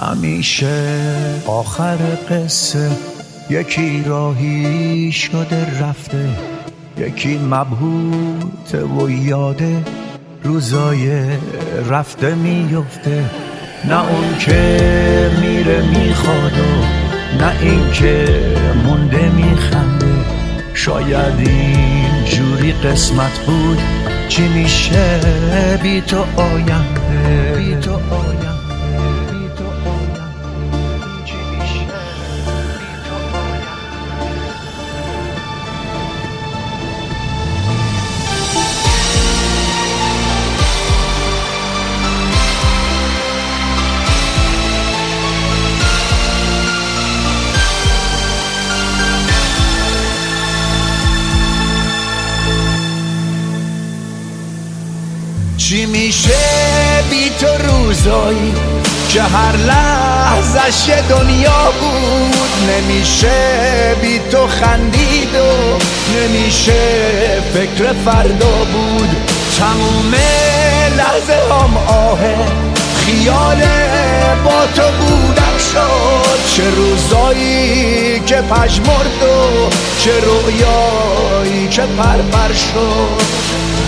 همیشه آخر قصه یکی راهی شده رفته، یکی مبهوته و یاده روزای رفته میفته. نه اون که میره میخواد و نه این که مونده میخنده. شاید این جوری قسمت بود، چی میشه بی تو آینده، بی تو آینده. چی میشه بی تو روزایی که هر لحظش یه دنیا بود؟ نمیشه بی تو خندید و نمیشه فکر فردا بود. تموم لحظه هم آهه خیال با تو بودم شد. چه روزایی که پژمرد و چه رویایی که پرپر شد.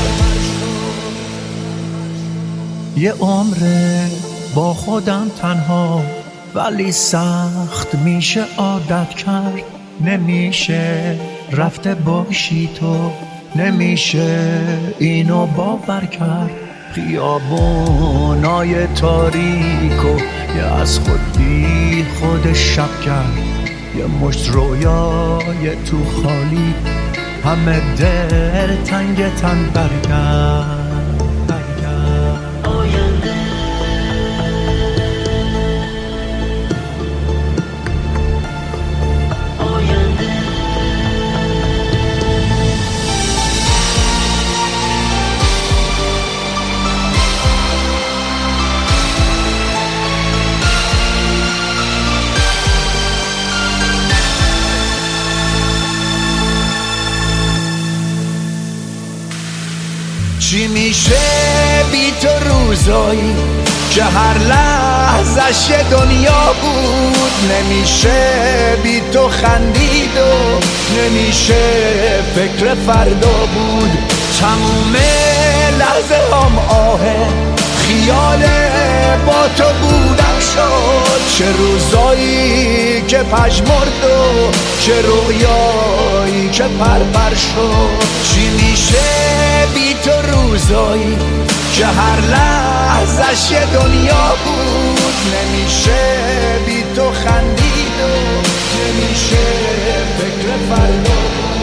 یه عمره با خودم تنها، ولی سخت میشه عادت کرد. نمیشه رفته باشی تو، نمیشه اینو باور کرد. خیابونای تاریک و یه از خود بی خود شب کرد. یه مشت رویای تو خالی همه دل تنگ تن برگرد. چی میشه بی تو روزایی که هر لحظش یه دنیا بود؟ نمیشه بی تو خندید و نمیشه فکر فردا بود. تموم لحظه هم آهه خیال با تو بودم شد. چه روزایی که پژمرد و چه رویایی که پرپر شد. چی میشه بی تو روزایی که هر لحظش یه دنیا بود؟ نمیشه بی تو خندید و نمیشه فکر فردا بود.